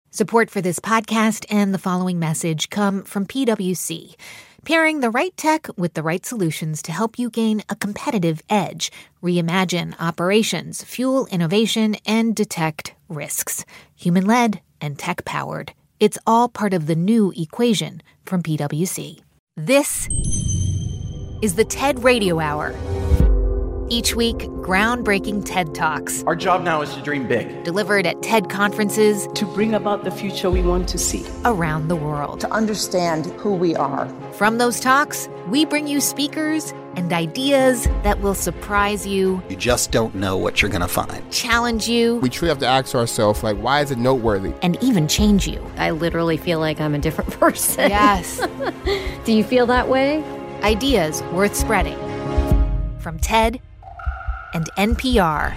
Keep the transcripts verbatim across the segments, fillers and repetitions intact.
Support for this podcast and the following message come from P W C, pairing the right tech with the right solutions to help you gain a competitive edge, reimagine operations, fuel innovation, and detect risks. Human-led and tech-powered. It's all part of the new equation from P W C. This is the TED Radio Hour. Each week, groundbreaking TED Talks. Our job now is to dream big. Delivered at TED conferences. To bring about the future we want to see. Around the world. To understand who we are. From those talks, we bring you speakers and ideas that will surprise you. You just don't know what you're going to find. Challenge you. We truly have to ask ourselves, like, why is it noteworthy? And even change you. I literally feel like I'm a different person. Yes. Do you feel that way? Ideas worth spreading. From TED and N P R.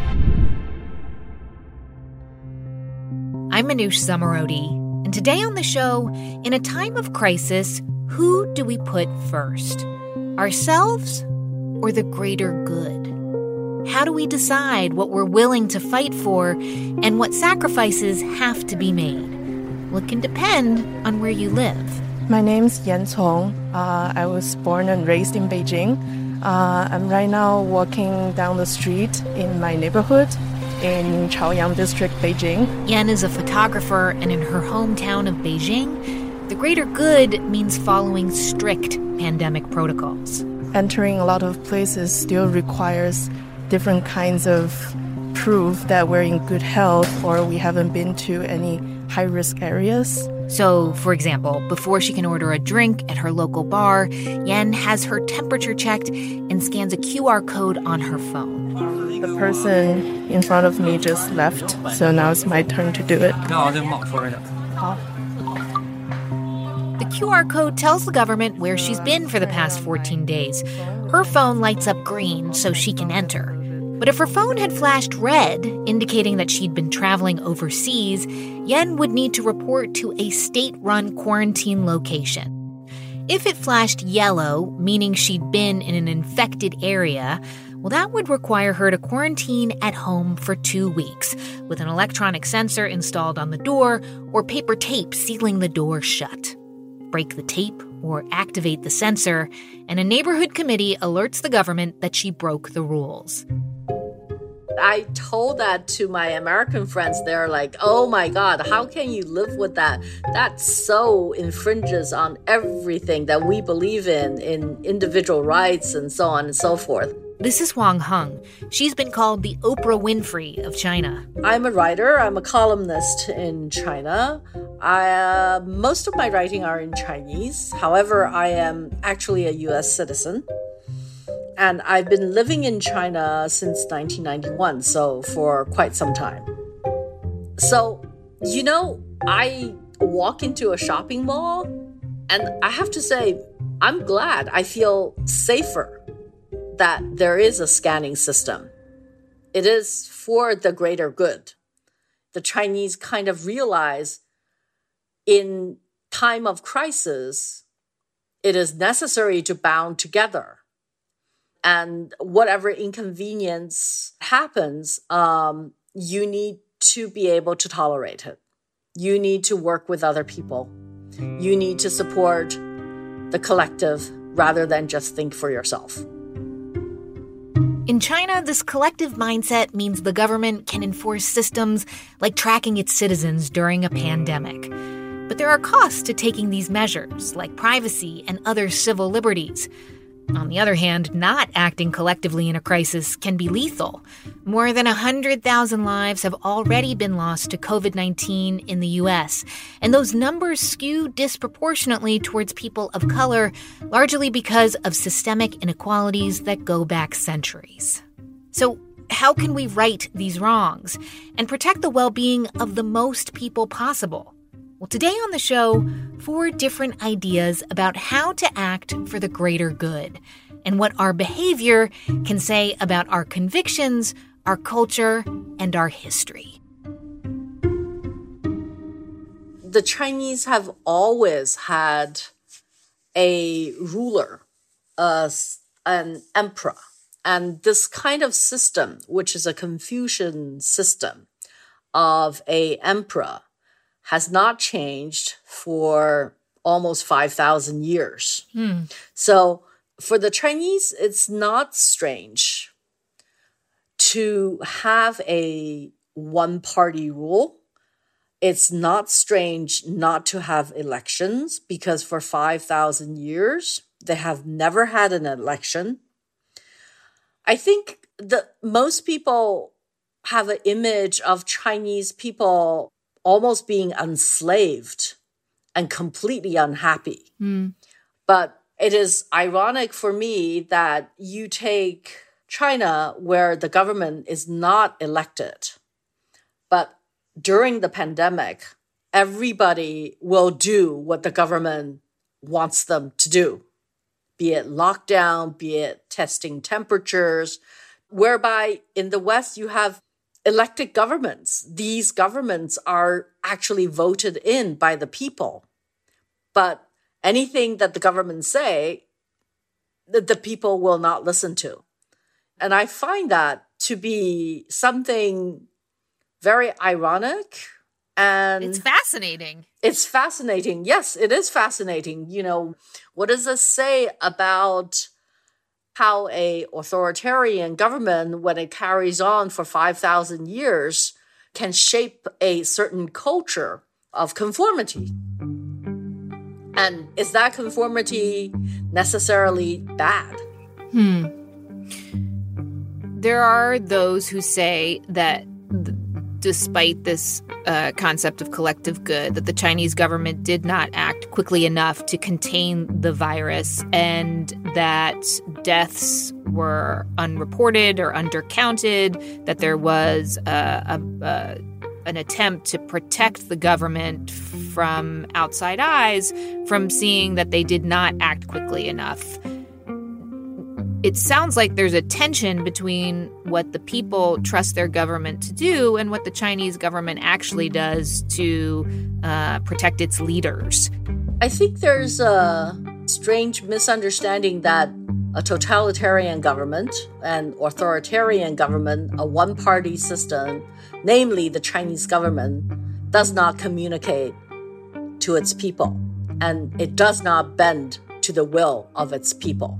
I'm Manoush Zomorodi, and today on the show, in a time of crisis, who do we put first? Ourselves or the greater good? How do we decide what we're willing to fight for and what sacrifices have to be made? Well, it can depend on where you live. My name's Yan Cong. Uh, I was born and raised in Beijing. Uh, I'm right now walking down the street in my neighborhood in Chaoyang District, Beijing. Yan is a photographer, and in her hometown of Beijing, the greater good means following strict pandemic protocols. Entering a lot of places still requires different kinds of proof that we're in good health or we haven't been to any high-risk areas. So, for example, before she can order a drink at her local bar, Yan has her temperature checked and scans a Q R code on her phone. The person in front of me just left, so now it's my turn to do it. The Q R code tells the government where she's been for the past fourteen days. Her phone lights up green so she can enter. But if her phone had flashed red, indicating that she'd been traveling overseas, Yan would need to report to a state-run quarantine location. If it flashed yellow, meaning she'd been in an infected area, well, that would require her to quarantine at home for two weeks, with an electronic sensor installed on the door or paper tape sealing the door shut. Break the tape or activate the sensor, and a neighborhood committee alerts the government that she broke the rules. I told that to my American friends. They're like, oh my God, how can you live with that? That so infringes on everything that we believe in, in individual rights and so on and so forth. This is Wang Heng. She's been called the Oprah Winfrey of China. I'm a writer. I'm a columnist in China. I, uh, most of my writing are in Chinese. However, I am actually a U S citizen. And I've been living in China since nineteen ninety-one, so for quite some time. So, you know, I walk into a shopping mall, and I have to say, I'm glad. I feel safer that there is a scanning system. It is for the greater good. The Chinese kind of realize in time of crisis, it is necessary to band together. And whatever inconvenience happens, um, you need to be able to tolerate it. You need to work with other people. You need to support the collective rather than just think for yourself. In China, this collective mindset means the government can enforce systems like tracking its citizens during a pandemic. But there are costs to taking these measures, like privacy and other civil liberties. On the other hand, not acting collectively in a crisis can be lethal. More than one hundred thousand lives have already been lost to covid nineteen in the U S, and those numbers skew disproportionately towards people of color, largely because of systemic inequalities that go back centuries. So, how can we right these wrongs and protect the well-being of the most people possible? Well, today on the show, four different ideas about how to act for the greater good and what our behavior can say about our convictions, our culture, and our history. The Chinese have always had a ruler, uh, an emperor, and this kind of system, which is a Confucian system of a emperor, has not changed for almost five thousand years. Hmm. So for the Chinese, it's not strange to have a one-party rule. It's not strange not to have elections because for five thousand years, they have never had an election. I think that most people have an image of Chinese people almost being enslaved and completely unhappy. Mm. But it is ironic for me that you take China, where the government is not elected, but during the pandemic, everybody will do what the government wants them to do, be it lockdown, be it testing temperatures, whereby in the West you have elected governments. These governments are actually voted in by the people. But anything that the government say, the, the people will not listen to. And I find that to be something very ironic. And It's fascinating. It's fascinating. Yes, it is fascinating. You know, what does this say about how a authoritarian government, when it carries on for five thousand years, can shape a certain culture of conformity? And is that conformity necessarily bad? Hmm. There are those who say that th- despite this uh, concept of collective good, that the Chinese government did not act quickly enough to contain the virus and that deaths were unreported or undercounted, that there was a, a, a, an attempt to protect the government from outside eyes from seeing that they did not act quickly enough. It sounds like there's a tension between what the people trust their government to do and what the Chinese government actually does to uh, protect its leaders. I think there's a strange misunderstanding that a totalitarian government, an authoritarian government, a one-party system, namely the Chinese government, does not communicate to its people, and it does not bend to the will of its people.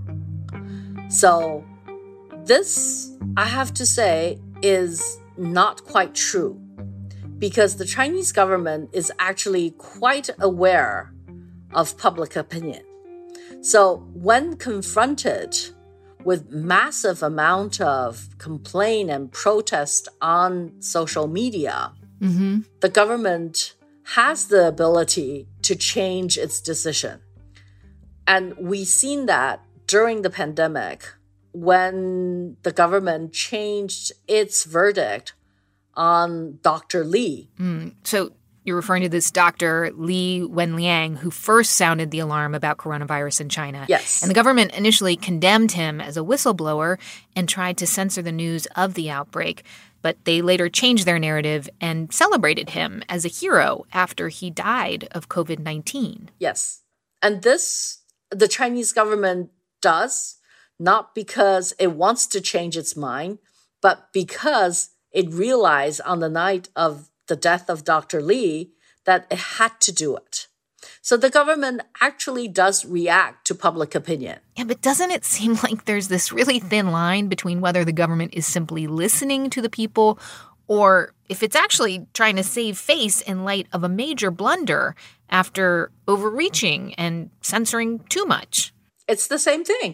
So this, I have to say, is not quite true, because the Chinese government is actually quite aware of public opinion. So when confronted with massive amount of complaint and protest on social media, mm-hmm. the government has the ability to change its decision. And we've seen that during the pandemic, when the government changed its verdict on Doctor Li. Mm. So you're referring to this Doctor Li Wenliang, who first sounded the alarm about coronavirus in China. Yes. And the government initially condemned him as a whistleblower and tried to censor the news of the outbreak. But they later changed their narrative and celebrated him as a hero after he died of covid nineteen. Yes. And this, the Chinese government does, not because it wants to change its mind, but because it realized on the night of the death of Doctor Li that it had to do it. So the government actually does react to public opinion. Yeah, but doesn't it seem like there's this really thin line between whether the government is simply listening to the people or if it's actually trying to save face in light of a major blunder after overreaching and censoring too much? It's the same thing.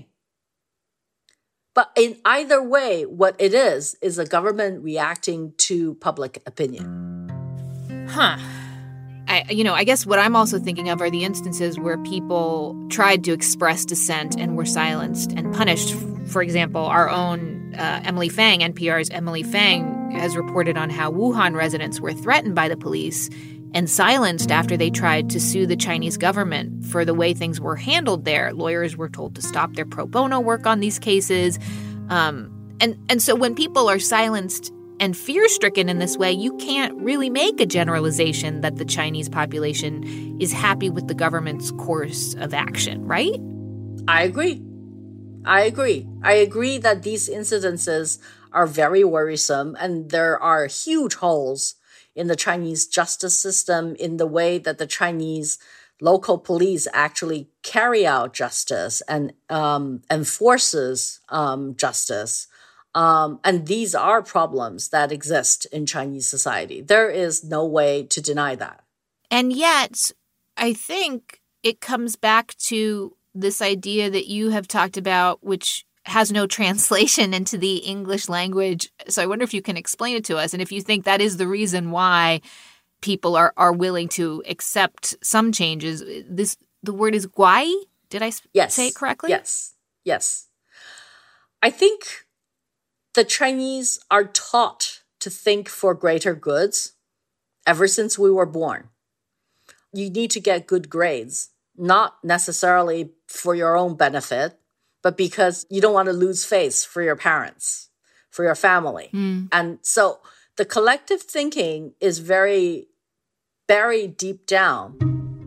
But in either way, what it is, is a government reacting to public opinion. Huh. I, you know, I guess what I'm also thinking of are the instances where people tried to express dissent and were silenced and punished. For example, our own uh, Emily Fang, N P R's Emily Fang, has reported on how Wuhan residents were threatened by the police and silenced after they tried to sue the Chinese government for the way things were handled there. Lawyers were told to stop their pro bono work on these cases. Um, and, and so when people are silenced and fear-stricken in this way, you can't really make a generalization that the Chinese population is happy with the government's course of action, right? I agree. I agree. I agree that these incidences are very worrisome and there are huge holes in the Chinese justice system, in the way that the Chinese local police actually carry out justice and um, enforces um, justice. Um, and these are problems that exist in Chinese society. There is no way to deny that. And yet, I think it comes back to this idea that you have talked about, which has no translation into the English language. So I wonder if you can explain it to us, and if you think that is the reason why people are, are willing to accept some changes. This the word is guai? Did I yes. say it correctly? Yes. Yes. I think the Chinese are taught to think for greater goods ever since we were born. You need to get good grades, not necessarily for your own benefit, but because you don't want to lose face for your parents, for your family. Mm. And so the collective thinking is very buried deep down.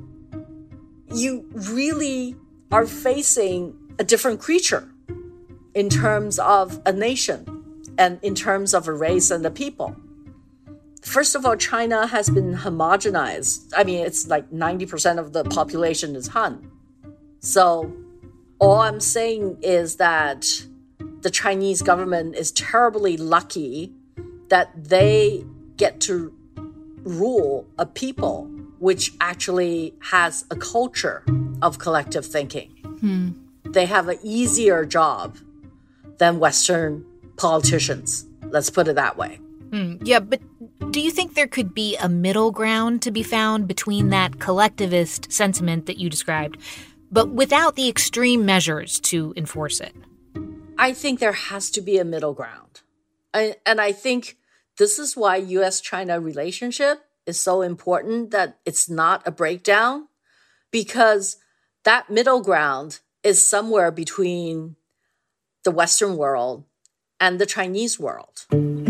You really are facing a different creature in terms of a nation and in terms of a race and a people. First of all, China has been homogenized. I mean, it's like ninety percent of the population is Han. So all I'm saying is that the Chinese government is terribly lucky that they get to rule a people which actually has a culture of collective thinking. Hmm. They have an easier job than Western politicians. Let's put it that way. Hmm. Yeah, but do you think there could be a middle ground to be found between that collectivist sentiment that you described, but without the extreme measures to enforce it? I think there has to be a middle ground. I, and I think this is why U S China relationship is so important, that it's not a breakdown, because that middle ground is somewhere between the Western world and the Chinese world.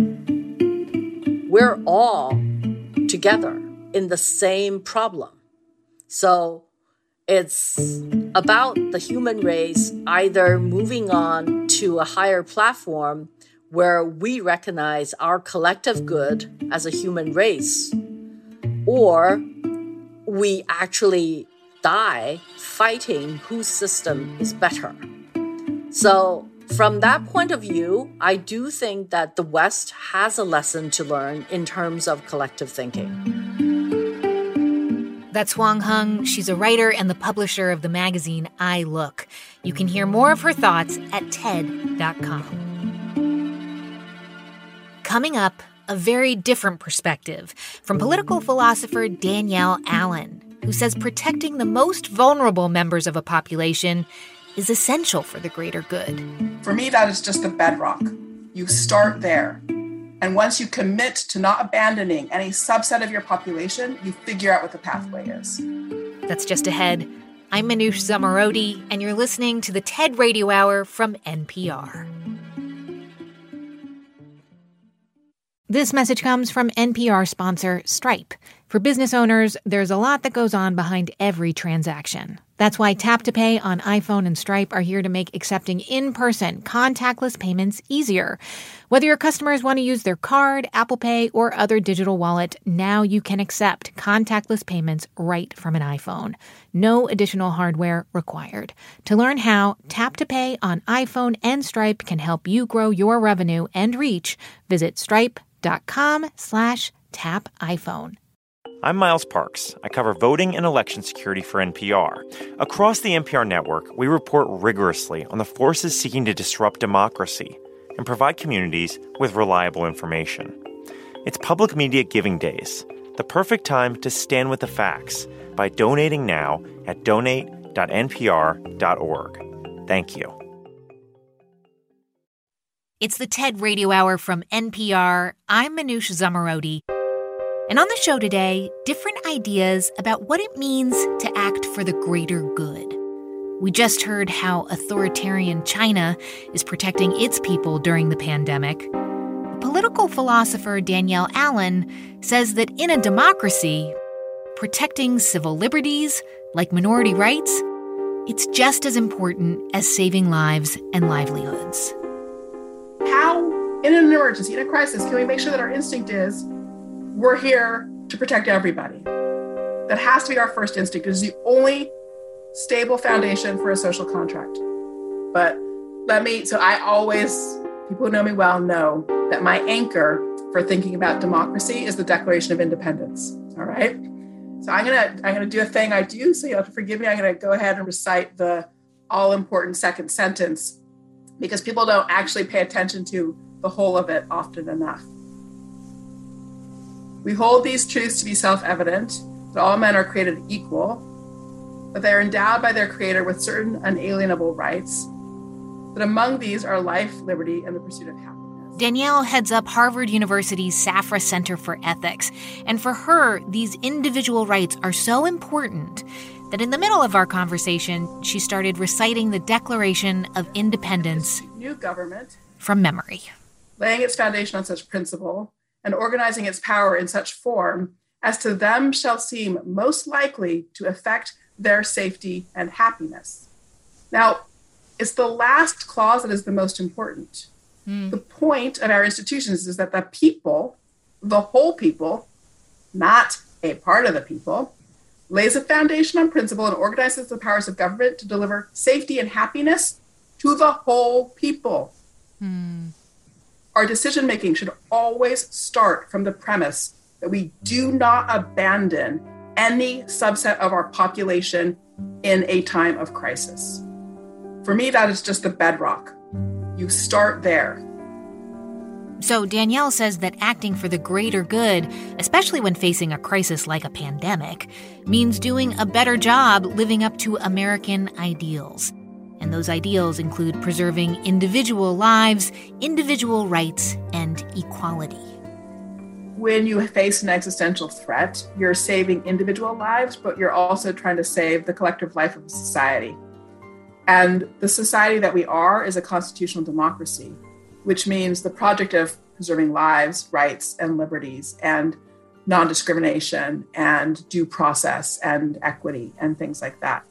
We're all together in the same problem. So it's about the human race either moving on to a higher platform where we recognize our collective good as a human race, or we actually die fighting whose system is better. So from that point of view, I do think that the West has a lesson to learn in terms of collective thinking. That's Huang Heng. She's a writer and the publisher of the magazine I Look. You can hear more of her thoughts at T E D dot com. Coming up, a very different perspective from political philosopher Danielle Allen, who says protecting the most vulnerable members of a population is essential for the greater good. For me, that is just the bedrock. You start there. And once you commit to not abandoning any subset of your population, you figure out what the pathway is. That's just ahead. I'm Manoush Zomorodi, and you're listening to the TED Radio Hour from N P R. This message comes from N P R sponsor Stripe. For business owners, there's a lot that goes on behind every transaction. That's why Tap to Pay on iPhone and Stripe are here to make accepting in-person, contactless payments easier. Whether your customers want to use their card, Apple Pay, or other digital wallet, now you can accept contactless payments right from an iPhone. No additional hardware required. To learn how Tap to Pay on iPhone and Stripe can help you grow your revenue and reach, visit stripe.com slash tap iPhone. I'm Miles Parks. I cover voting and election security for N P R. Across the N P R network, we report rigorously on the forces seeking to disrupt democracy and provide communities with reliable information. It's Public Media Giving Days, the perfect time to stand with the facts by donating now at donate dot n p r dot org. Thank you. It's the TED Radio Hour from N P R. I'm Manoush Zomorodi. And on the show today, different ideas about what it means to act for the greater good. We just heard how authoritarian China is protecting its people during the pandemic. Political philosopher Danielle Allen says that in a democracy, protecting civil liberties, like minority rights, it's just as important as saving lives and livelihoods. How, in an emergency, in a crisis, can we make sure that our instinct is, we're here to protect everybody. That has to be our first instinct. It is the only stable foundation for a social contract. But let me, so I always, people who know me well know that my anchor for thinking about democracy is the Declaration of Independence, all right? So I'm gonna, I'm gonna do a thing I do, so you'll have to forgive me. I'm gonna go ahead and recite the all-important second sentence because people don't actually pay attention to the whole of it often enough. We hold these truths to be self-evident, that all men are created equal, that they are endowed by their Creator with certain unalienable rights, that among these are life, liberty, and the pursuit of happiness. Danielle heads up Harvard University's Safra Center for Ethics, and for her, these individual rights are so important that in the middle of our conversation, she started reciting the Declaration of Independence new government from memory, laying its foundation on such principle and organizing its power in such form as to them shall seem most likely to affect their safety and happiness. Now, it's the last clause that is the most important. Mm. The point of our institutions is that the people, the whole people, not a part of the people, lays a foundation on principle and organizes the powers of government to deliver safety and happiness to the whole people. Mm. Our decision-making should always start from the premise that we do not abandon any subset of our population in a time of crisis. For me, that is just the bedrock. You start there. So Danielle says that acting for the greater good, especially when facing a crisis like a pandemic, means doing a better job living up to American ideals. And those ideals include preserving individual lives, individual rights, and equality. When you face an existential threat, you're saving individual lives, but you're also trying to save the collective life of society. And the society that we are is a constitutional democracy, which means the project of preserving lives, rights, and liberties, and non-discrimination, and due process, and equity, and things like that.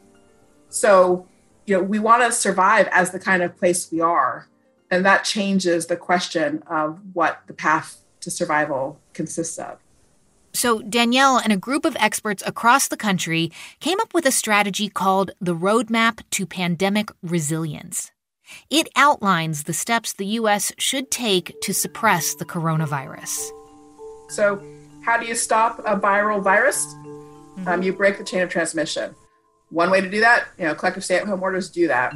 So, you know, we want to survive as the kind of place we are, and that changes the question of what the path to survival consists of. So Danielle and a group of experts across the country came up with a strategy called the Roadmap to Pandemic Resilience. It outlines the steps the U S should take to suppress the coronavirus. So how do you stop a viral virus? Mm-hmm. Um, you break the chain of transmission. One way to do that, you know, collective stay-at-home orders do that.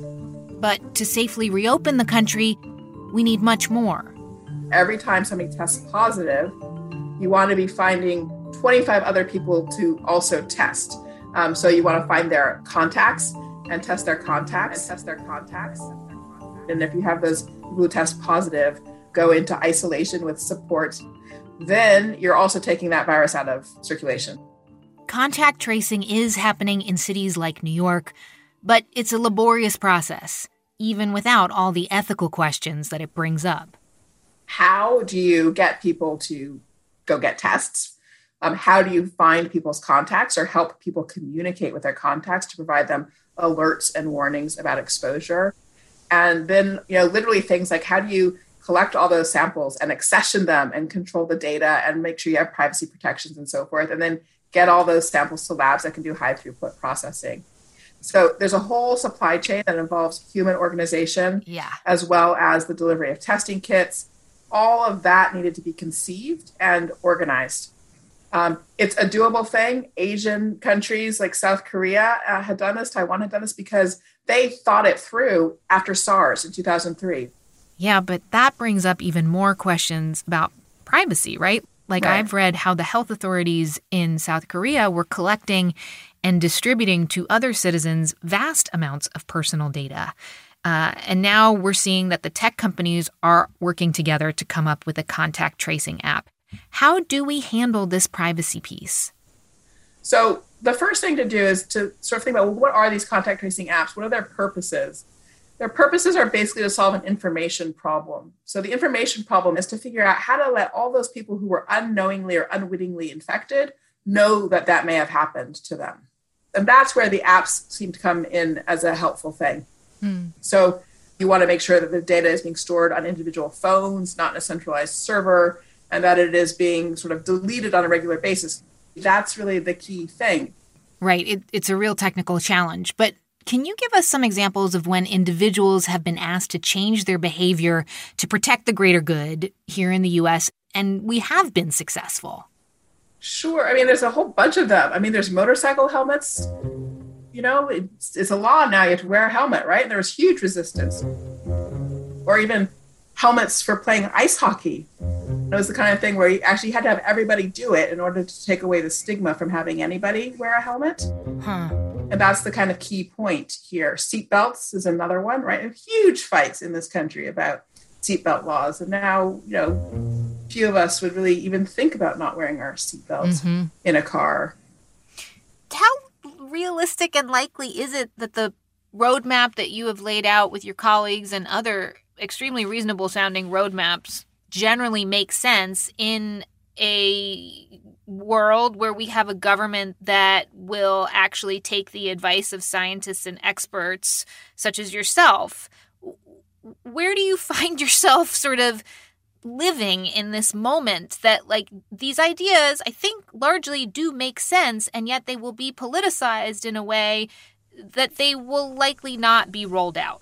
But to safely reopen the country, we need much more. Every time somebody tests positive, you want to be finding twenty-five other people to also test. Um, so you want to find their contacts and test their contacts and test their contacts. And if you have those who test positive, go into isolation with support. Then you're also taking that virus out of circulation. Contact tracing is happening in cities like New York, but it's a laborious process, even without all the ethical questions that it brings up. How do you get people to go get tests? Um, how do you find people's contacts or help people communicate with their contacts to provide them alerts and warnings about exposure? And then, you know, literally things like how do you collect all those samples and accession them and control the data and make sure you have privacy protections and so forth, and then get all those samples to labs that can do high throughput processing. So there's a whole supply chain that involves human organization, yeah, as well as the delivery of testing kits. All of that needed to be conceived and organized. Um, it's a doable thing. Asian countries like South Korea uh, had done this, Taiwan had done this because they thought it through after SARS in two thousand three. Yeah, but that brings up even more questions about privacy, right? Like right. I've read how the health authorities in South Korea were collecting and distributing to other citizens vast amounts of personal data. Uh, and now we're seeing that the tech companies are working together to come up with a contact tracing app. How do we handle this privacy piece? So the first thing to do is to sort of think about, well, what are these contact tracing apps? What are their purposes? Their purposes are basically to solve an information problem. So the information problem is to figure out how to let all those people who were unknowingly or unwittingly infected know that that may have happened to them. And that's where the apps seem to come in as a helpful thing. Hmm. So you want to make sure that the data is being stored on individual phones, not in a centralized server. and that it is being sort of deleted on a regular basis. That's really the key thing. Right. It, it's a real technical challenge. But can you give us some examples of when individuals have been asked to change their behavior to protect the greater good here in the U S, and we have been successful? Sure. I mean, there's a whole bunch of them. I mean, there's motorcycle helmets. You know, it's, it's a law now. You have to wear a helmet, right? And there was huge resistance. Or even helmets for playing ice hockey. It was the kind of thing where you actually had to have everybody do it in order to take away the stigma from having anybody wear a helmet. Huh. And that's the kind of key point here. Seatbelts is another one, right? And huge fights in this country about seatbelt laws. And now, you know, few of us would really even think about not wearing our seatbelts mm-hmm. in a car. How realistic and likely is it that the roadmap that you have laid out with your colleagues and other extremely reasonable sounding roadmaps generally makes sense in a world where we have a government that will actually take the advice of scientists and experts such as yourself? Where do you find yourself sort of living in this moment that, like, these ideas, I think, largely do make sense, and yet they will be politicized in a way that they will likely not be rolled out?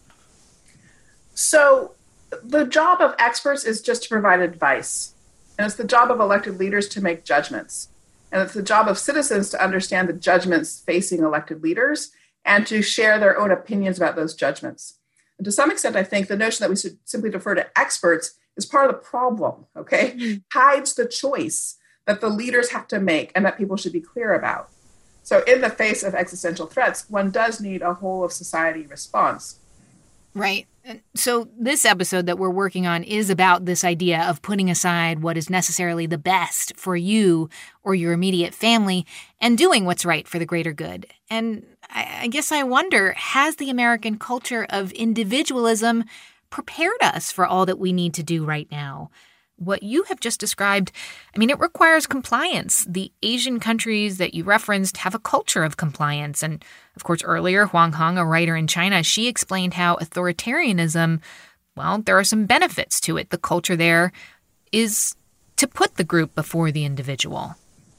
So the job of experts is just to provide advice. And it's the job of elected leaders to make judgments. And it's the job of citizens to understand the judgments facing elected leaders and to share their own opinions about those judgments. And to some extent, I think the notion that we should simply defer to experts is part of the problem, okay? Mm-hmm. Hides the choice that the leaders have to make and that people should be clear about. So in the face of existential threats, one does need a whole of society response. Right. So this episode that we're working on is about this idea of putting aside what is necessarily the best for you or your immediate family and doing what's right for the greater good. And I guess I wonder, has the American culture of individualism prepared us for all that we need to do right now? What you have just described, I mean, it requires compliance. The Asian countries that you referenced have a culture of compliance. And of course, earlier, Huang Hong, a writer in China, she explained how authoritarianism, well, there are some benefits to it. The culture there is to put the group before the individual.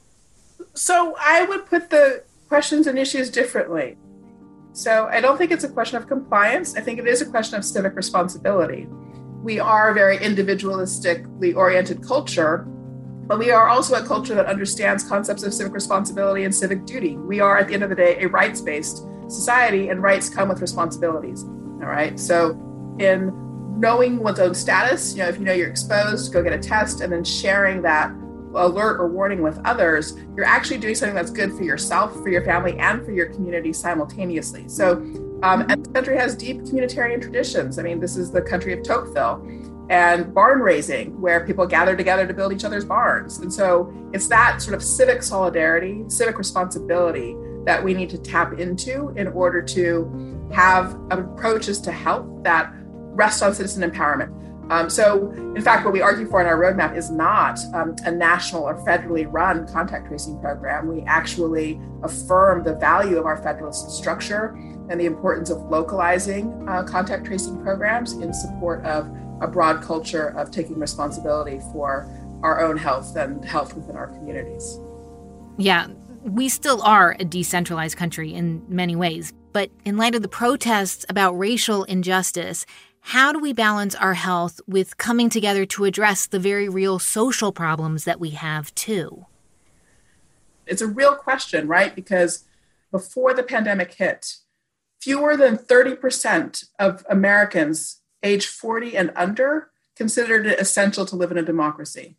So I would put the questions and issues differently. So I don't think it's a question of compliance. I think it is a question of civic responsibility. We are a very individualistically oriented culture, but we are also a culture that understands concepts of civic responsibility and civic duty. We are, at the end of the day, a rights-based society, and rights come with responsibilities. All right. So in knowing one's own status, you know, if you know you're exposed, go get a test, and then sharing that alert or warning with others, you're actually doing something that's good for yourself, for your family, and for your community simultaneously. So Um, and the country has deep communitarian traditions. I mean, this is the country of Tocqueville and barn raising, where people gather together to build each other's barns. And so it's that sort of civic solidarity, civic responsibility that we need to tap into in order to have approaches to health that rest on citizen empowerment. Um, so, in fact, what we argue for in our roadmap is not um, a national or federally run contact tracing program. We actually affirm the value of our federalist structure and the importance of localizing uh, contact tracing programs in support of a broad culture of taking responsibility for our own health and health within our communities. Yeah, we still are a decentralized country in many ways, but in light of the protests about racial injustice, how do we balance our health with coming together to address the very real social problems that we have too? It's a real question, right? Because before the pandemic hit, fewer than thirty percent of Americans age forty and under considered it essential to live in a democracy.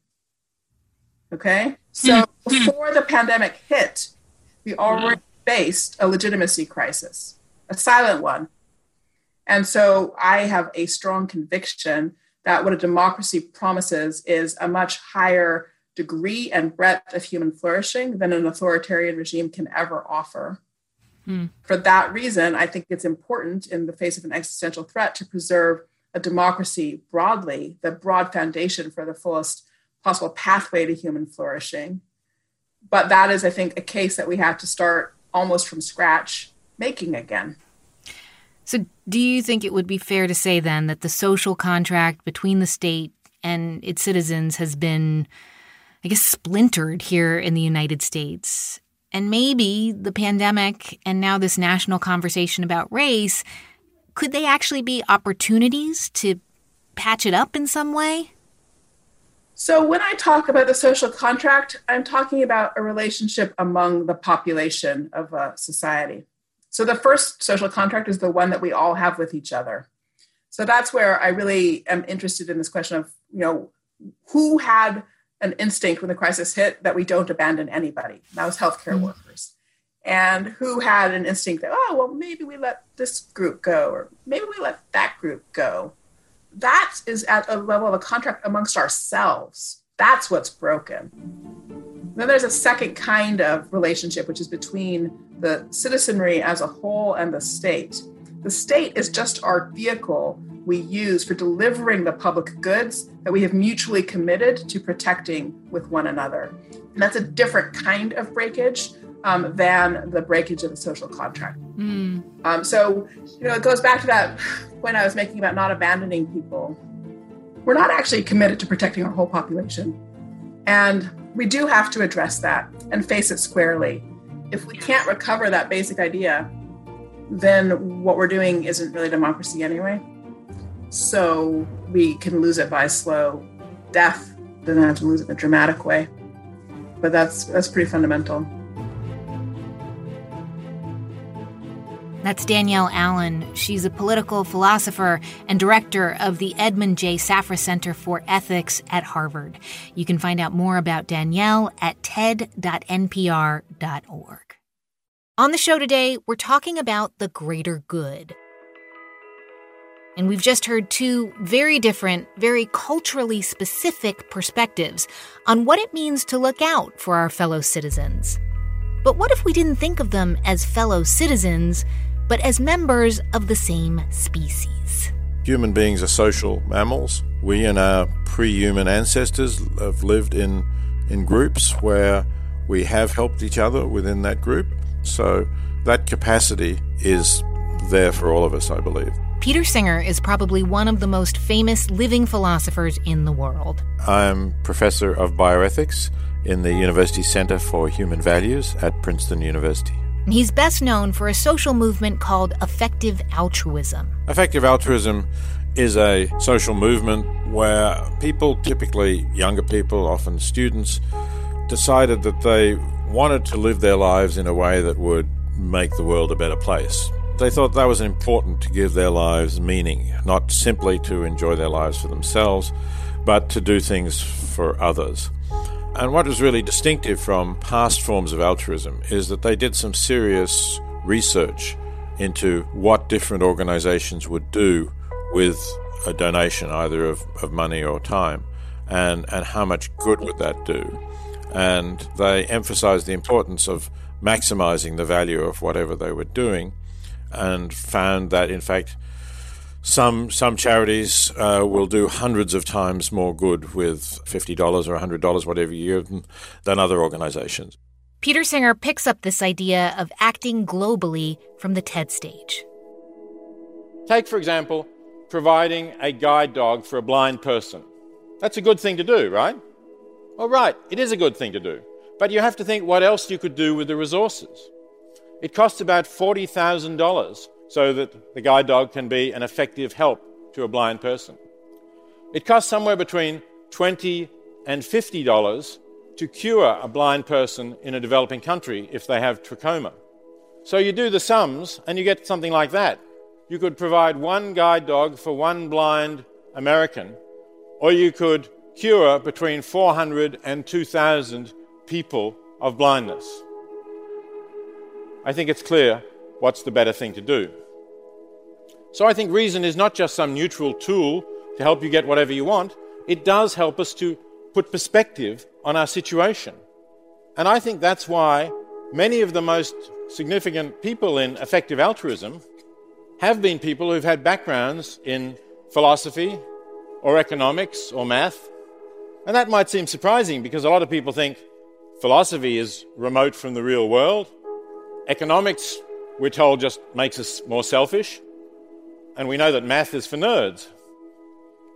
Okay? So before the pandemic hit, we already faced a legitimacy crisis, a silent one. And so I have a strong conviction that what a democracy promises is a much higher degree and breadth of human flourishing than an authoritarian regime can ever offer. Hmm. For that reason, I think it's important in the face of an existential threat to preserve a democracy broadly, the broad foundation for the fullest possible pathway to human flourishing. But that is, I think, a case that we have to start almost from scratch making again. So do you think it would be fair to say then that the social contract between the state and its citizens has been, I guess, splintered here in the United States. And maybe the pandemic and now this national conversation about race, could they actually be opportunities to patch it up in some way? So when I talk about the social contract, I'm talking about a relationship among the population of a society. So the first social contract is the one that we all have with each other. So that's where I really am interested in this question of, you know, who had an instinct when the crisis hit that we don't abandon anybody. That was healthcare mm-hmm. workers. And who had an instinct that, oh, well, maybe we let this group go, or maybe we let that group go. That is at a level of a contract amongst ourselves. That's what's broken. Then there's a second kind of relationship, which is between the citizenry as a whole and the state. The state is just our vehicle we use for delivering the public goods that we have mutually committed to protecting with one another. And that's a different kind of breakage um, than the breakage of the social contract. Mm. Um, so, you know, it goes back to that point I was making about not abandoning people. We're not actually committed to protecting our whole population. And we do have to address that and face it squarely. If we can't recover that basic idea, then what we're doing isn't really democracy anyway. So we can lose it by slow death, then have to lose it in a dramatic way. But that's that's pretty fundamental. That's Danielle Allen. She's a political philosopher and director of the Edmund J. Safra Center for Ethics at Harvard. You can find out more about Danielle at ted dot n p r dot org. On the show today, we're talking about the greater good. And we've just heard two very different, very culturally specific perspectives on what it means to look out for our fellow citizens. But what if we didn't think of them as fellow citizens, but as members of the same species? Human beings are social mammals. We and our pre-human ancestors have lived in, in groups where we have helped each other within that group. So that capacity is there for all of us, I believe. Peter Singer is probably one of the most famous living philosophers in the world. I'm professor of bioethics in the University Center for Human Values at Princeton University. He's best known for a social movement called effective altruism. Effective altruism is a social movement where people, typically younger people, often students, decided that they wanted to live their lives in a way that would make the world a better place. They thought that was important to give their lives meaning, not simply to enjoy their lives for themselves, but to do things for others. And what was really distinctive from past forms of altruism is that they did some serious research into what different organizations would do with a donation, either of, of money or time, and, and how much good would that do. And they emphasized the importance of maximizing the value of whatever they were doing, and found that, in fact, some some charities uh, will do hundreds of times more good with fifty dollars or one hundred dollars, whatever you give them, than other organizations. Peter Singer picks up this idea of acting globally from the TED stage. Take, for example, providing a guide dog for a blind person. That's a good thing to do, right? Well, right, it is a good thing to do. But you have to think what else you could do with the resources. It costs about forty thousand dollars so that the guide dog can be an effective help to a blind person. It costs somewhere between twenty dollars and fifty dollars to cure a blind person in a developing country if they have trachoma. So you do the sums and you get something like that. You could provide one guide dog for one blind American, or you could cure between four hundred and two thousand people of blindness. I think it's clear what's the better thing to do. So I think reason is not just some neutral tool to help you get whatever you want. It does help us to put perspective on our situation. And I think that's why many of the most significant people in effective altruism have been people who've had backgrounds in philosophy or economics or math. And that might seem surprising because a lot of people think philosophy is remote from the real world. Economics, we're told, just makes us more selfish. And we know that math is for nerds.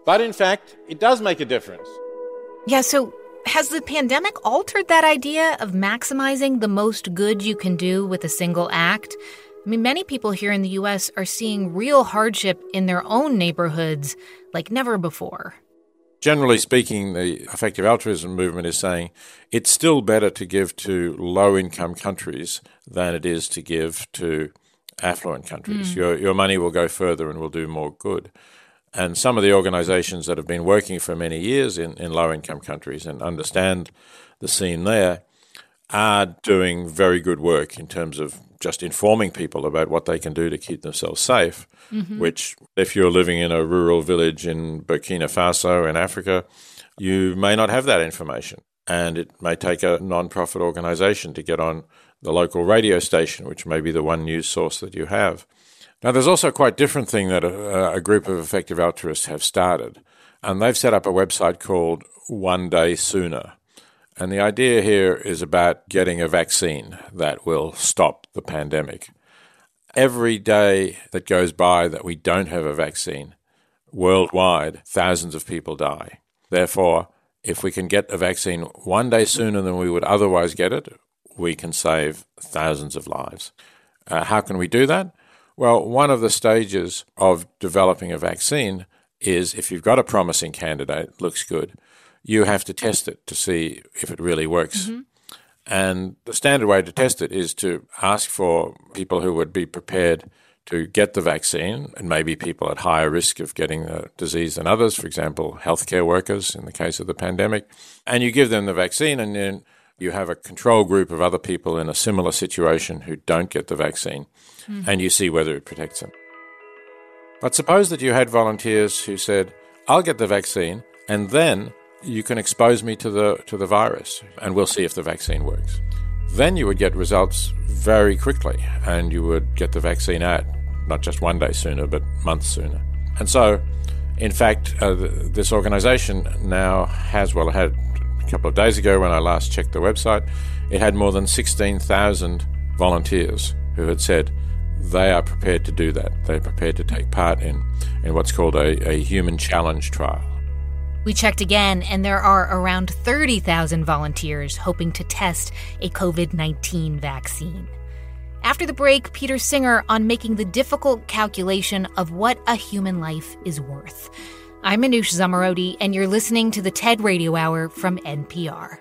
But in fact, it does make a difference. Yeah, so has the pandemic altered that idea of maximizing the most good you can do with a single act? I mean, many people here in the U S are seeing real hardship in their own neighborhoods like never before. Generally speaking, the effective altruism movement is saying it's still better to give to low-income countries than it is to give to affluent countries. Mm. Your, your money will go further and will do more good. And some of the organizations that have been working for many years in, in low-income countries and understand the scene there are doing very good work in terms of just informing people about what they can do to keep themselves safe, mm-hmm. which if you're living in a rural village in Burkina Faso in Africa, you may not have that information. And it may take a non-profit organization to get on the local radio station, which may be the one news source that you have. Now, there's also a quite different thing that a, a group of effective altruists have started, and they've set up a website called One Day Sooner. And the idea here is about getting a vaccine that will stop the pandemic. Every day that goes by that we don't have a vaccine, worldwide, thousands of people die. Therefore, if we can get a vaccine one day sooner than we would otherwise get it, we can save thousands of lives. Uh, how can we do that? Well, one of the stages of developing a vaccine is if you've got a promising candidate, looks good, you have to test it to see if it really works. Mm-hmm. And the standard way to test it is to ask for people who would be prepared to get the vaccine, and maybe people at higher risk of getting the disease than others, for example, healthcare workers in the case of the pandemic. And you give them the vaccine, and then you have a control group of other people in a similar situation who don't get the vaccine, mm-hmm. and you see whether it protects them. But suppose that you had volunteers who said, I'll get the vaccine, and then you can expose me to the to the virus, and we'll see if the vaccine works. Then you would get results very quickly, and you would get the vaccine out, not just one day sooner, but months sooner. And so, in fact, uh, this organization now has, well, it had a couple of days ago when I last checked the website, it had more than sixteen thousand volunteers who had said they are prepared to do that. They're prepared to take part in, in what's called a, a human challenge trial. We checked again, and there are around thirty thousand volunteers hoping to test a covid nineteen vaccine. After the break, Peter Singer on making the difficult calculation of what a human life is worth. I'm Manoush Zomorodi, and you're listening to the TED Radio Hour from N P R.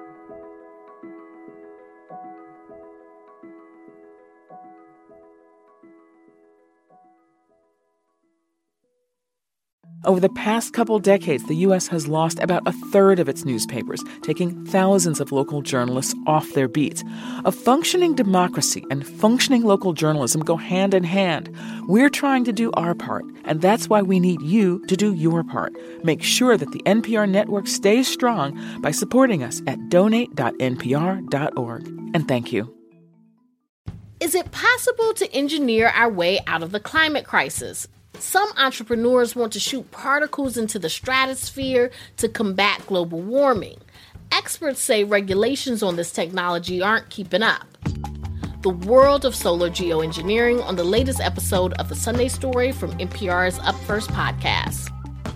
Over the past couple decades, the U S has lost about a third of its newspapers, taking thousands of local journalists off their beats. A functioning democracy and functioning local journalism go hand in hand. We're trying to do our part, and that's why we need you to do your part. Make sure that the N P R network stays strong by supporting us at donate dot n p r dot org. And thank you. Is it possible to engineer our way out of the climate crisis? Some entrepreneurs want to shoot particles into the stratosphere to combat global warming. Experts say regulations on this technology aren't keeping up. The world of solar geoengineering on the latest episode of The Sunday Story from N P R's Up First podcast.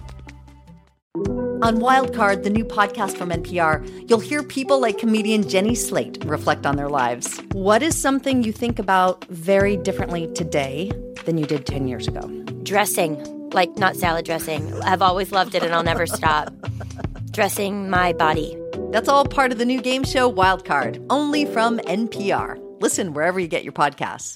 On Wildcard, the new podcast from N P R, you'll hear people like comedian Jenny Slate reflect on their lives. What is something you think about very differently today than you did ten years ago? Dressing, like not salad dressing. I've always loved it and I'll never stop. Dressing my body. That's all part of the new game show Wildcard, only from N P R. Listen wherever you get your podcasts.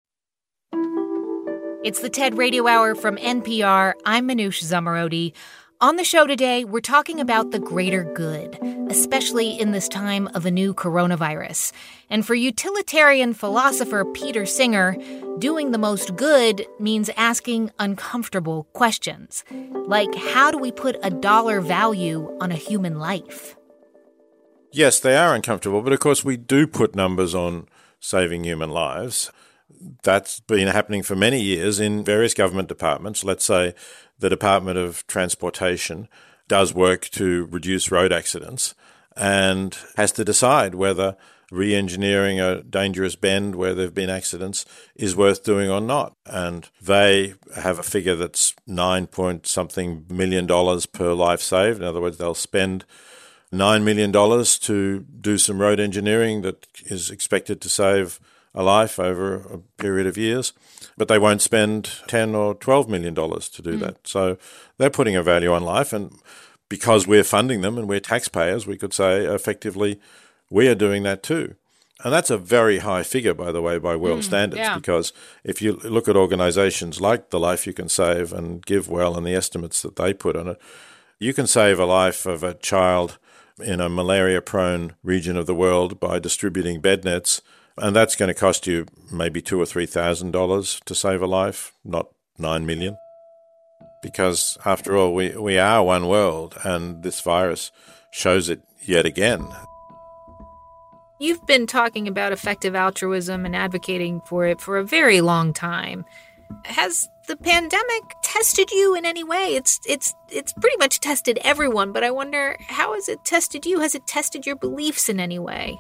It's the TED Radio Hour from N P R. I'm Manoush Zomorodi. On the show today, we're talking about the greater good, especially in this time of a new coronavirus. And for utilitarian philosopher Peter Singer, doing the most good means asking uncomfortable questions. Like, how do we put a dollar value on a human life? Yes, they are uncomfortable, but of course we do put numbers on saving human lives. That's been happening for many years in various government departments. Let's say the Department of Transportation does work to reduce road accidents and has to decide whether re-engineering a dangerous bend where there have been accidents is worth doing or not. And they have a figure that's nine point something million dollars per life saved. In other words, they'll spend nine million dollars to do some road engineering that is expected to save a life over a period of years, but they won't spend ten or twelve million dollars to do mm. that. So they're putting a value on life, and because we're funding them and we're taxpayers, we could say effectively we are doing that too. And that's a very high figure, by the way, by world mm, standards, yeah. because if you look at organizations like the Life You Can Save and GiveWell and the estimates that they put on it, you can save a life of a child in a malaria-prone region of the world by distributing bed nets, and that's going to cost you maybe two or three thousand dollars to save a life, not nine million. Because after all, we, we are one world, and this virus shows it yet again. You've been talking about effective altruism and advocating for it for a very long time. Has the pandemic tested you in any way? It's it's it's pretty much tested everyone, but I wonder, how has it tested you? Has it tested your beliefs in any way?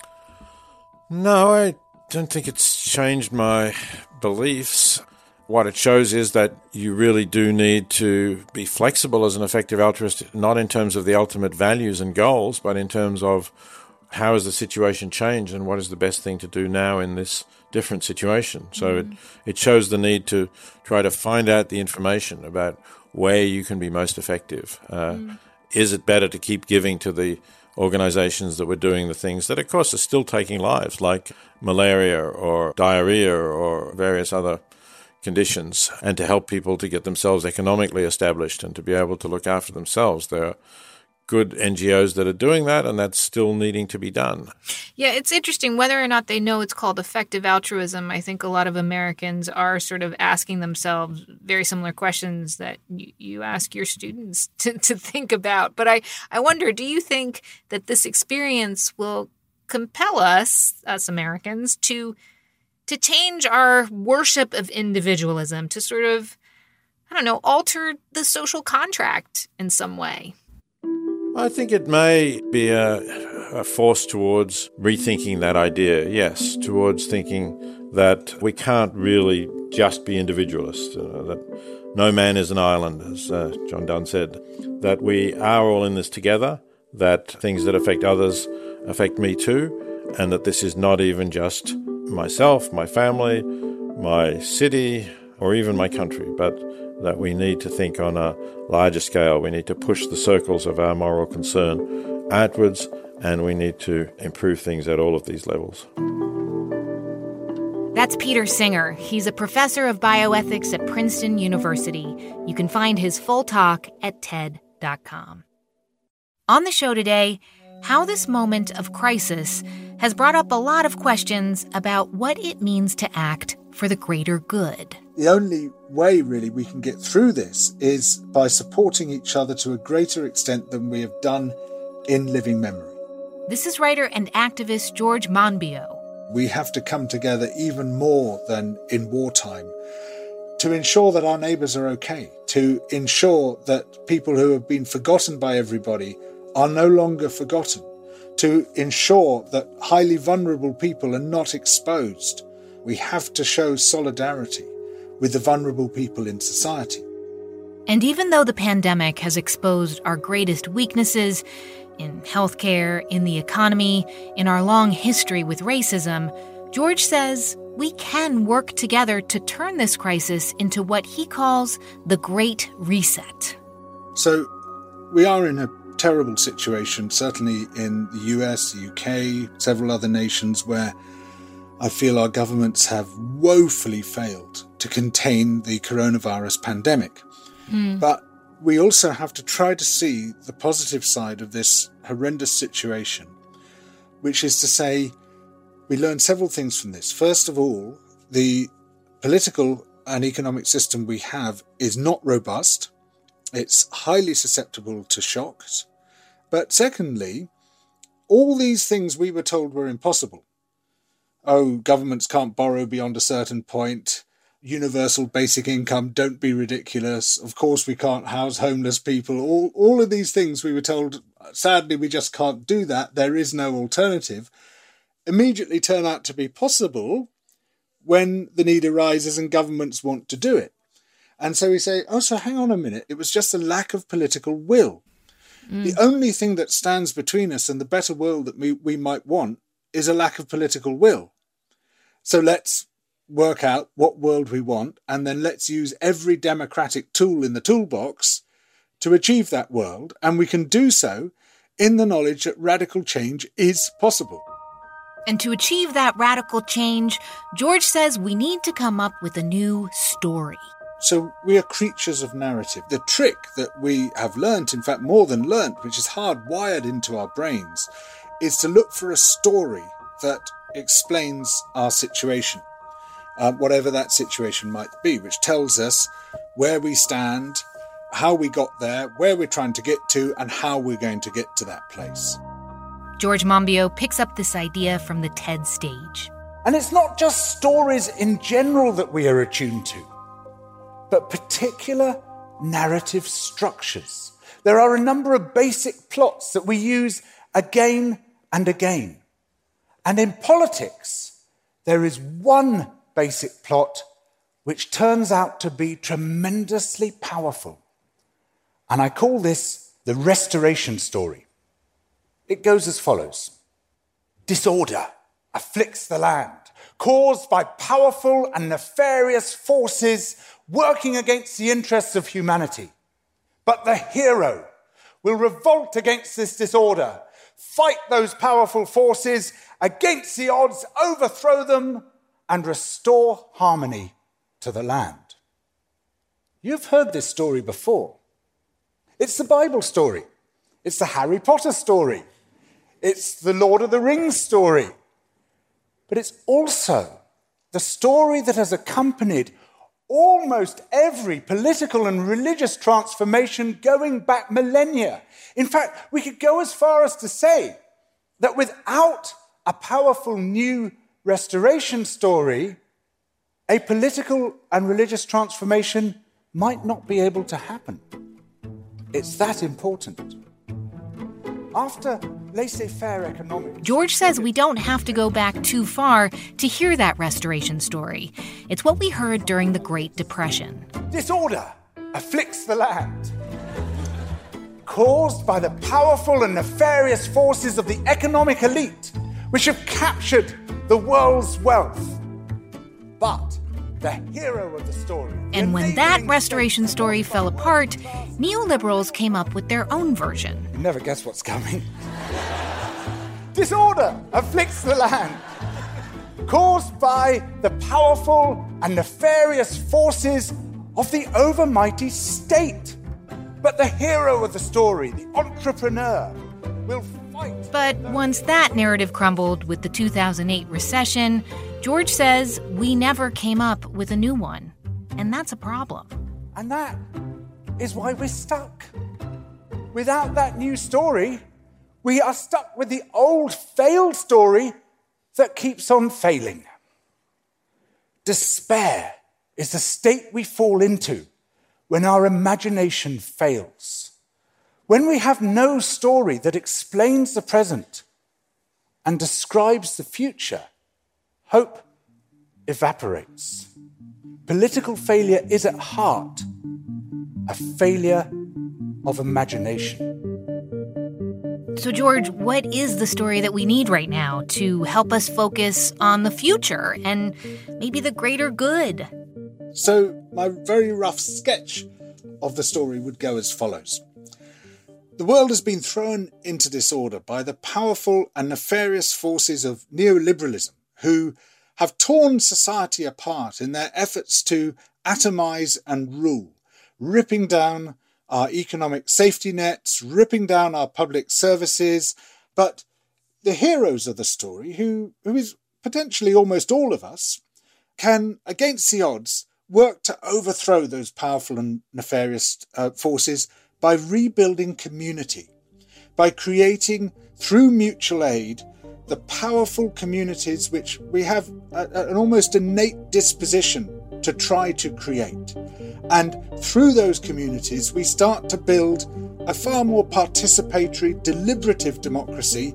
No, I don't think it's changed my beliefs. What it shows is that you really do need to be flexible as an effective altruist, not in terms of the ultimate values and goals, but in terms of how has the situation changed and what is the best thing to do now in this different situation. So mm. it, it shows the need to try to find out the information about where you can be most effective. Uh, mm. Is it better to keep giving to the organizations that were doing the things that, of course, are still taking lives, like malaria or diarrhea or various other conditions, and to help people to get themselves economically established and to be able to look after themselves? There are good N G Os that are doing that, and that's still needing to be done. Yeah, it's interesting whether or not they know it's called effective altruism. I think a lot of Americans are sort of asking themselves very similar questions that you, you ask your students to, to think about. But I, I wonder, do you think that this experience will compel us, us Americans, to to change our worship of individualism, to sort of, I don't know, alter the social contract in some way? I think it may be a, a force towards rethinking that idea, yes, towards thinking that we can't really just be individualists, uh, that no man is an island, as uh, John Donne said, that we are all in this together, that things that affect others affect me too, and that this is not even just myself, my family, my city, or even my country, but that we need to think on a larger scale. We need to push the circles of our moral concern outwards, and we need to improve things at all of these levels. That's Peter Singer. He's a professor of bioethics at Princeton University. You can find his full talk at T E D dot com. On the show today, how this moment of crisis has brought up a lot of questions about what it means to act for the greater good. The only way, really, we can get through this is by supporting each other to a greater extent than we have done in living memory. This is writer and activist George Monbiot. We have to come together even more than in wartime to ensure that our neighbours are okay, to ensure that people who have been forgotten by everybody are no longer forgotten, to ensure that highly vulnerable people are not exposed. We have to show solidarity with the vulnerable people in society. And even though the pandemic has exposed our greatest weaknesses in healthcare, in the economy, in our long history with racism, George says we can work together to turn this crisis into what he calls the Great Reset. So we are in a terrible situation, certainly in the U S, the U K, several other nations where I feel our governments have woefully failed to contain the coronavirus pandemic. Mm. But we also have to try to see the positive side of this horrendous situation, which is to say, we learn several things from this. First of all, the political and economic system we have is not robust. It's highly susceptible to shocks. But secondly, all these things we were told were impossible. Oh, governments can't borrow beyond a certain point. Universal basic income, don't be ridiculous. Of course we can't house homeless people. All, all of these things we were told, sadly, we just can't do that. There is no alternative. immediately turn out to be possible when the need arises and governments want to do it. And so we say, oh, so hang on a minute, it was just a lack of political will. Mm. The only thing that stands between us and the better world that we, we might want is a lack of political will. So let's work out what world we want, and then let's use every democratic tool in the toolbox to achieve that world. And we can do so in the knowledge that radical change is possible. And to achieve that radical change, George says we need to come up with a new story. So we are creatures of narrative. The trick that we have learnt, in fact more than learnt, which is hardwired into our brains, is to look for a story that explains our situation, uh, whatever that situation might be, which tells us where we stand, how we got there, where we're trying to get to, and how we're going to get to that place. George Monbiot picks up this idea from the TED stage. And it's not just stories in general that we are attuned to, but particular narrative structures. There are a number of basic plots that we use again and again. And in politics, there is one basic plot which turns out to be tremendously powerful. And I call this the restoration story. It goes as follows. Disorder afflicts the land, caused by powerful and nefarious forces working against the interests of humanity. But the hero will revolt against this disorder, fight those powerful forces against the odds, overthrow them, and restore harmony to the land. You've heard this story before. It's the Bible story. It's the Harry Potter story. It's the Lord of the Rings story. But it's also the story that has accompanied almost every political and religious transformation going back millennia. In fact, we could go as far as to say that without a powerful new restoration story, a political and religious transformation might not be able to happen. It's that important. After laissez-faire economics... George says we don't have to go back too far to hear that restoration story. It's what we heard during the Great Depression. Disorder afflicts the land, caused by the powerful and nefarious forces of the economic elite, which have captured the world's wealth. But the hero of the story... And when that restoration story fell apart, neoliberals came up with their own version. You never guess what's coming. Disorder afflicts the land, caused by the powerful and nefarious forces of the overmighty state. But the hero of the story, the entrepreneur, will fight... But once that narrative crumbled with the two thousand eight recession, George says we never came up with a new one. And that's a problem. And that is why we're stuck. Without that new story, we are stuck with the old failed story that keeps on failing. Despair is the state we fall into when our imagination fails. When we have no story that explains the present and describes the future, hope evaporates. Political failure is at heart a failure of imagination. So, George, what is the story that we need right now to help us focus on the future and maybe the greater good? So, my very rough sketch of the story would go as follows. The world has been thrown into disorder by the powerful and nefarious forces of neoliberalism, who have torn society apart in their efforts to atomize and rule, ripping down our economic safety nets, ripping down our public services. But the heroes of the story, who, who is potentially almost all of us, can, against the odds, work to overthrow those powerful and nefarious uh, forces by rebuilding community, by creating, through mutual aid, the powerful communities which we have a, an almost innate disposition to try to create. And through those communities, we start to build a far more participatory, deliberative democracy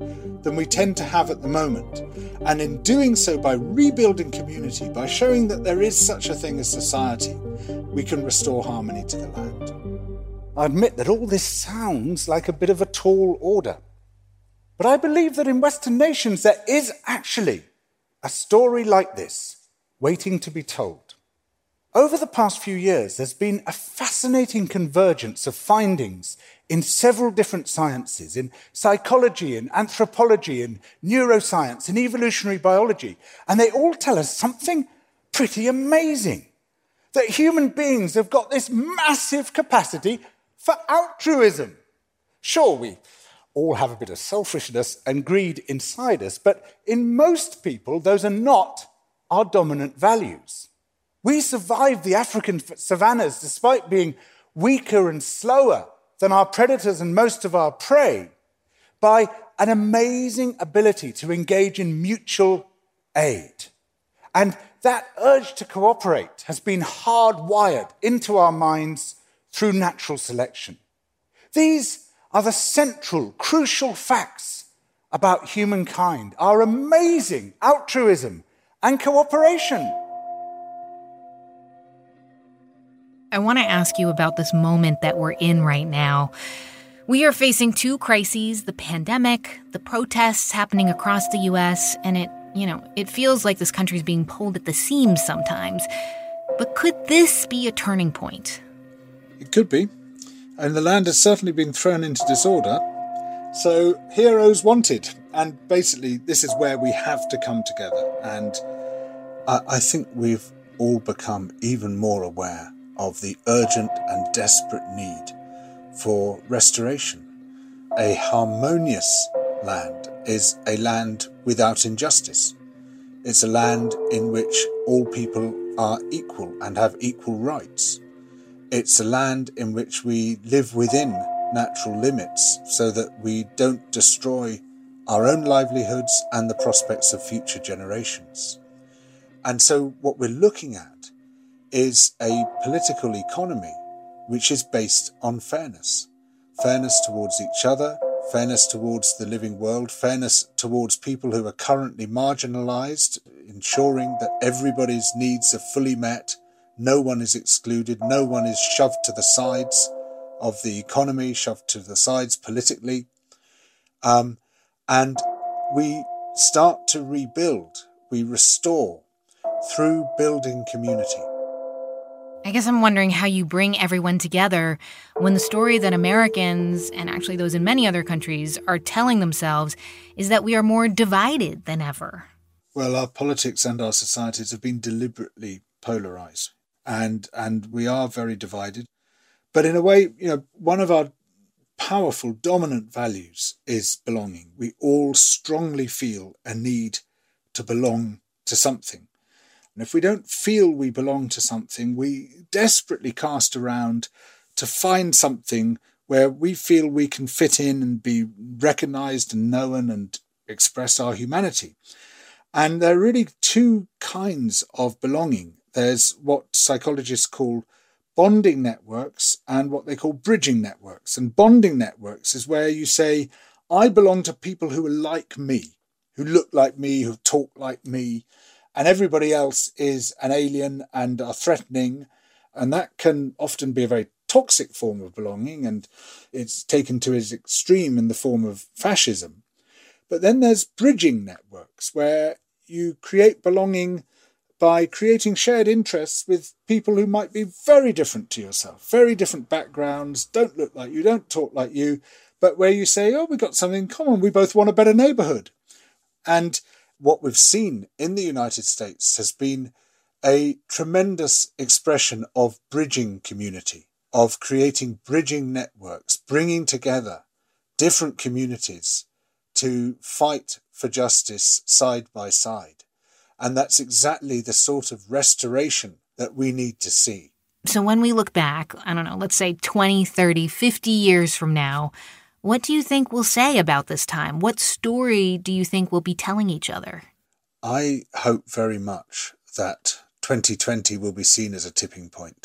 than we tend to have at the moment. And in doing so, by rebuilding community, by showing that there is such a thing as society, we can restore harmony to the land. I admit that all this sounds like a bit of a tall order. But I believe that in Western nations there is actually a story like this waiting to be told. Over the past few years, there's been a fascinating convergence of findings in several different sciences, in psychology, in anthropology, in neuroscience, in evolutionary biology, and they all tell us something pretty amazing, that human beings have got this massive capacity for altruism. Sure, we all have a bit of selfishness and greed inside us, but in most people, those are not our dominant values. We survived the African savannas despite being weaker and slower than our predators and most of our prey by an amazing ability to engage in mutual aid. And that urge to cooperate has been hardwired into our minds through natural selection. These are the central, crucial facts about humankind, our amazing altruism and cooperation. I want to ask you about this moment that we're in right now. We are facing two crises, the pandemic, the protests happening across the U S, and it, you know, it feels like this country's being pulled at the seams sometimes. But could this be a turning point? It could be. And the land has certainly been thrown into disorder. So heroes wanted. And basically, this is where we have to come together. And I, I think we've all become even more aware of the urgent and desperate need for restoration. A harmonious land is a land without injustice. It's a land in which all people are equal and have equal rights. It's a land in which we live within natural limits so that we don't destroy our own livelihoods and the prospects of future generations. And so what we're looking at is a political economy which is based on fairness. Fairness towards each other, fairness towards the living world, fairness towards people who are currently marginalised, ensuring that everybody's needs are fully met, no one is excluded, no one is shoved to the sides of the economy, shoved to the sides politically. Um, and we start to rebuild, we restore through building community. I guess I'm wondering how you bring everyone together when the story that Americans, and actually those in many other countries, are telling themselves is that we are more divided than ever. Well, our politics and our societies have been deliberately polarised, and and we are very divided. But in a way, you know, one of our powerful, dominant values is belonging. We all strongly feel a need to belong to something. And if we don't feel we belong to something, we desperately cast around to find something where we feel we can fit in and be recognised and known and express our humanity. And there are really two kinds of belonging. There's what psychologists call bonding networks and what they call bridging networks. And bonding networks is where you say, I belong to people who are like me, who look like me, who talk like me, and everybody else is an alien and are threatening. And that can often be a very toxic form of belonging, and it's taken to its extreme in the form of fascism. But then there's bridging networks where you create belonging by creating shared interests with people who might be very different to yourself, very different backgrounds, don't look like you, don't talk like you, but where you say, oh, we've got something in common, we both want a better neighbourhood. And what we've seen in the United States has been a tremendous expression of bridging community, of creating bridging networks, bringing together different communities to fight for justice side by side. And that's exactly the sort of restoration that we need to see. So when we look back, I don't know, let's say twenty, thirty, fifty years from now, what do you think we'll say about this time? What story do you think we'll be telling each other? I hope very much that twenty twenty will be seen as a tipping point,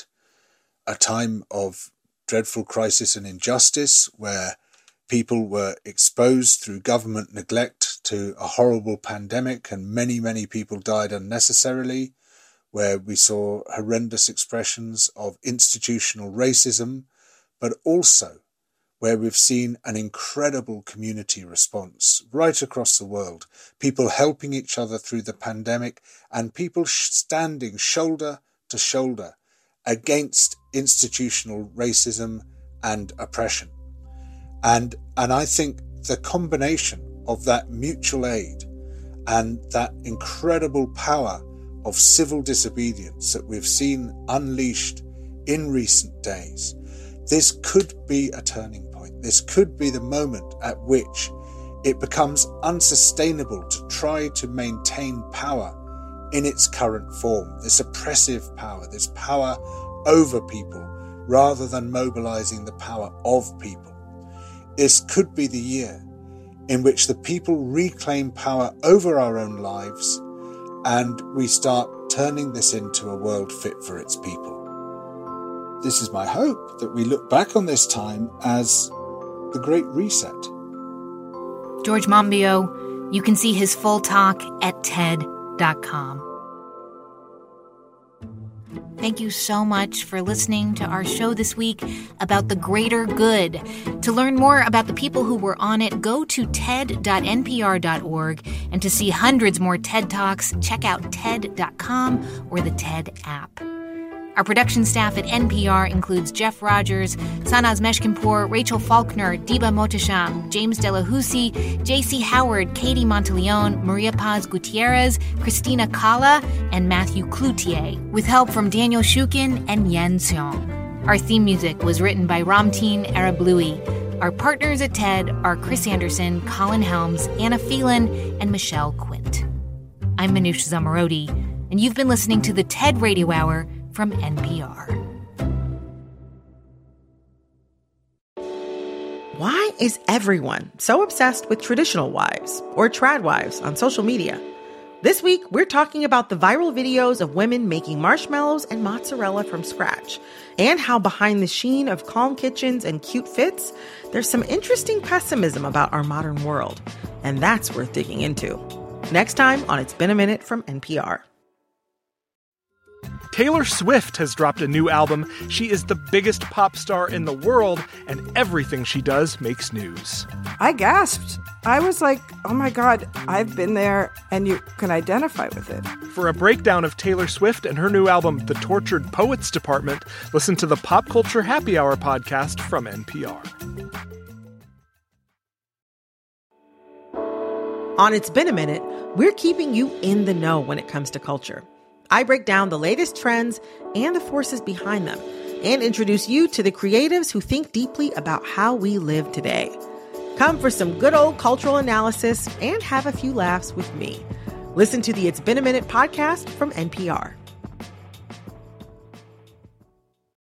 a time of dreadful crisis and injustice where people were exposed through government neglect to a horrible pandemic and many, many people died unnecessarily, where we saw horrendous expressions of institutional racism, but also where we've seen an incredible community response right across the world, people helping each other through the pandemic and people standing shoulder to shoulder against institutional racism and oppression. And, and I think the combination of that mutual aid and that incredible power of civil disobedience that we've seen unleashed in recent days, this could be a turning point. This could be the moment at which it becomes unsustainable to try to maintain power in its current form, this oppressive power, this power over people, rather than mobilizing the power of people. This could be the year in which the people reclaim power over our own lives and we start turning this into a world fit for its people. This is my hope, that we look back on this time as the Great Reset. George Monbiot, you can see his full talk at TED dot com. Thank you so much for listening to our show this week about the greater good. To learn more about the people who were on it, go to ted dot n p r dot org. And to see hundreds more TED Talks, check out ted dot com or the TED app. Our production staff at N P R includes Jeff Rogers, Sanaz Meshkinpour, Rachel Faulkner, Diba Mohtasham, James Delahousie, J C Howard, Katie Monteleone, Maria Paz Gutierrez, Christina Kala, and Matthew Cloutier, with help from Daniel Shukin and Yen Seong. Our theme music was written by Ramteen Arablouei. Our partners at TED are Chris Anderson, Colin Helms, Anna Phelan, and Michelle Quint. I'm Manoush Zomorodi, and you've been listening to the TED Radio Hour from N P R. Why is everyone so obsessed with traditional wives or trad wives on social media? This week, we're talking about the viral videos of women making marshmallows and mozzarella from scratch, and how behind the sheen of calm kitchens and cute fits, there's some interesting pessimism about our modern world. And that's worth digging into. Next time on It's Been a Minute from N P R. Taylor Swift has dropped a new album. She is the biggest pop star in the world, and everything she does makes news. I gasped. I was like, oh my God, I've been there, and you can identify with it. For a breakdown of Taylor Swift and her new album, The Tortured Poets Department, listen to the Pop Culture Happy Hour podcast from N P R. On It's Been a Minute, we're keeping you in the know when it comes to culture. I break down the latest trends and the forces behind them, and introduce you to the creatives who think deeply about how we live today. Come for some good old cultural analysis and have a few laughs with me. Listen to the It's Been a Minute podcast from N P R.